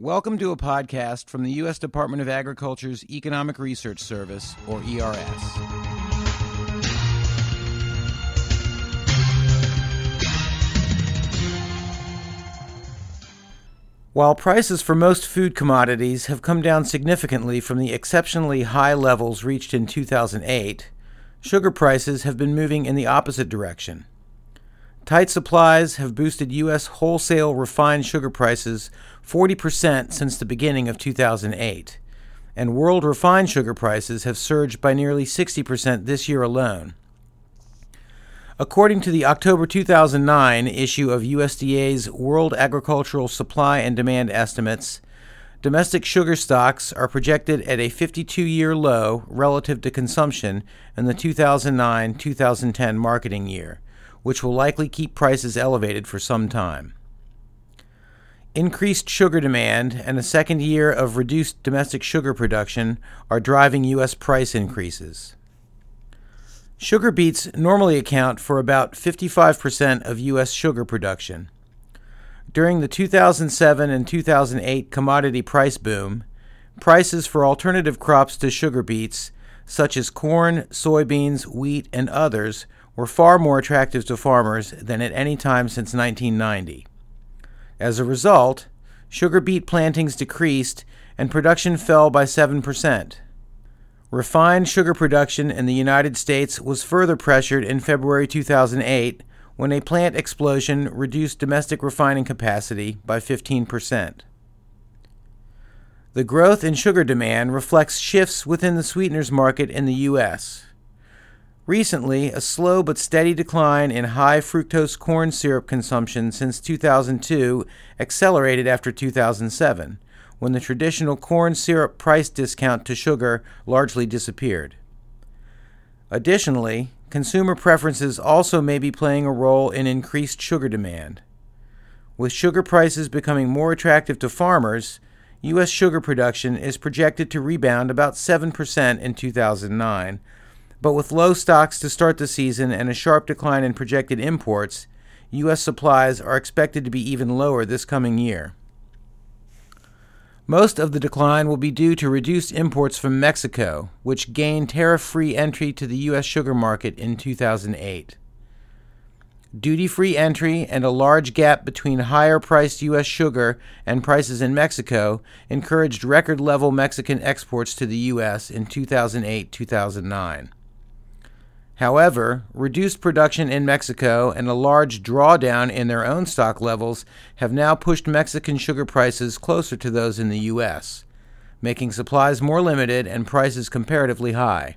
Welcome to a podcast from the U.S. Department of Agriculture's Economic Research Service, or ERS. While prices for most food commodities have come down significantly from the exceptionally high levels reached in 2008, sugar prices have been moving in the opposite direction. Tight supplies have boosted U.S. wholesale refined sugar prices 40% since the beginning of 2008, and world refined sugar prices have surged by nearly 60% this year alone. According to the October 2009 issue of USDA's World Agricultural Supply and Demand Estimates, domestic sugar stocks are projected at a 52-year low relative to consumption in the 2009-2010 marketing year, which will likely keep prices elevated for some time. Increased sugar demand and a second year of reduced domestic sugar production are driving U.S. price increases. Sugar beets normally account for about 55% of U.S. sugar production. During the 2007 and 2008 commodity price boom, prices for alternative crops to sugar beets, such as corn, soybeans, wheat, and others, were far more attractive to farmers than at any time since 1990. As a result, sugar beet plantings decreased and production fell by 7%. Refined sugar production in the United States was further pressured in February 2008 when a plant explosion reduced domestic refining capacity by 15%. The growth in sugar demand reflects shifts within the sweeteners market in the U.S. Recently, a slow but steady decline in high fructose corn syrup consumption since 2002 accelerated after 2007, when the traditional corn syrup price discount to sugar largely disappeared. Additionally, consumer preferences also may be playing a role in increased sugar demand. With sugar prices becoming more attractive to farmers, U.S. sugar production is projected to rebound about 7% in 2009, but with low stocks to start the season and a sharp decline in projected imports, U.S. supplies are expected to be even lower this coming year. Most of the decline will be due to reduced imports from Mexico, which gained tariff-free entry to the U.S. sugar market in 2008. Duty-free entry and a large gap between higher-priced U.S. sugar and prices in Mexico encouraged record-level Mexican exports to the U.S. in 2008-2009. However, reduced production in Mexico and a large drawdown in their own stock levels have now pushed Mexican sugar prices closer to those in the U.S., making supplies more limited and prices comparatively high.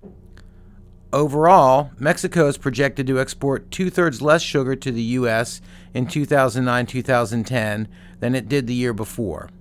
Overall, Mexico is projected to export two-thirds less sugar to the U.S. in 2009-2010 than it did the year before.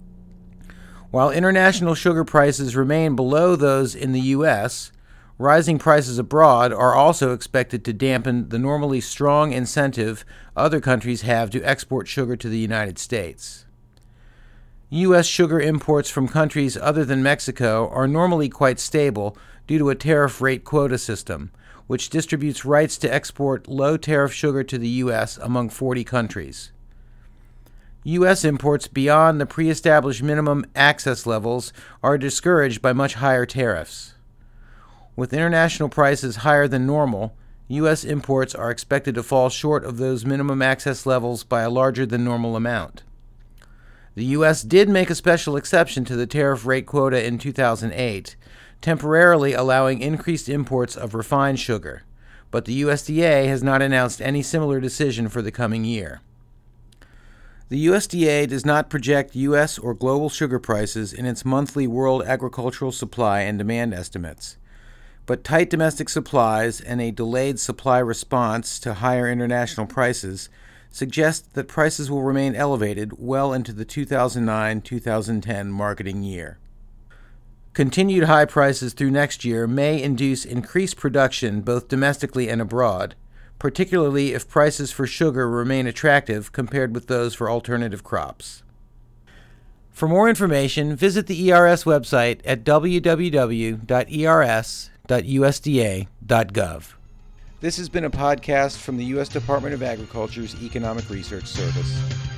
While international sugar prices remain below those in the U.S., rising prices abroad are also expected to dampen the normally strong incentive other countries have to export sugar to the United States. U.S. sugar imports from countries other than Mexico are normally quite stable due to a tariff rate quota system, which distributes rights to export low-tariff sugar to the U.S. among 40 countries. U.S. imports beyond the pre-established minimum access levels are discouraged by much higher tariffs. With international prices higher than normal, U.S. imports are expected to fall short of those minimum access levels by a larger than normal amount. The U.S. did make a special exception to the tariff rate quota in 2008, temporarily allowing increased imports of refined sugar, but the USDA has not announced any similar decision for the coming year. The USDA does not project U.S. or global sugar prices in its monthly World Agricultural Supply and Demand Estimates, but tight domestic supplies and a delayed supply response to higher international prices suggest that prices will remain elevated well into the 2009-2010 marketing year. Continued high prices through next year may induce increased production both domestically and abroad, particularly if prices for sugar remain attractive compared with those for alternative crops. For more information, visit the ERS website at www.ers.usda.gov. This has been a podcast from the U.S. Department of Agriculture's Economic Research Service.